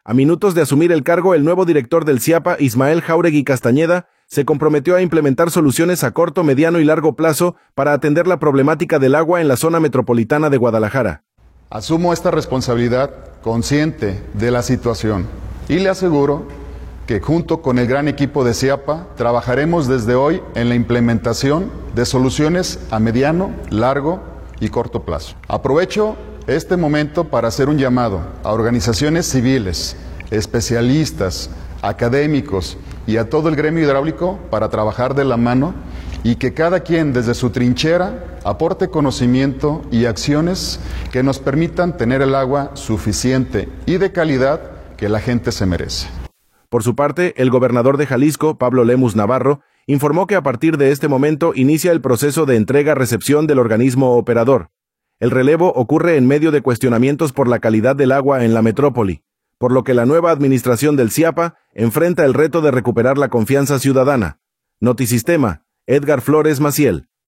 A minutos de asumir el cargo, el nuevo director del CIAPA, Ismael Jáuregui Castañeda, se comprometió a implementar soluciones a corto, mediano y largo plazo para atender la problemática del agua en la zona metropolitana de Guadalajara. Asumo esta responsabilidad consciente de la situación y le aseguro que junto con el gran equipo de CIAPA trabajaremos desde hoy en la implementación de soluciones a mediano, largo y corto plazo. Aprovecho este momento para hacer un llamado a organizaciones civiles, especialistas, académicos y a todo el gremio hidráulico para trabajar de la mano y que cada quien desde su trinchera aporte conocimiento y acciones que nos permitan tener el agua suficiente y de calidad que la gente se merece. Por su parte, el gobernador de Jalisco, Pablo Lemus Navarro, informó que a partir de este momento inicia el proceso de entrega-recepción del organismo operador. El relevo ocurre en medio de cuestionamientos por la calidad del agua en la metrópoli, por lo que la nueva administración del CIAPA enfrenta el reto de recuperar la confianza ciudadana. Notisistema, Edgar Flores Maciel.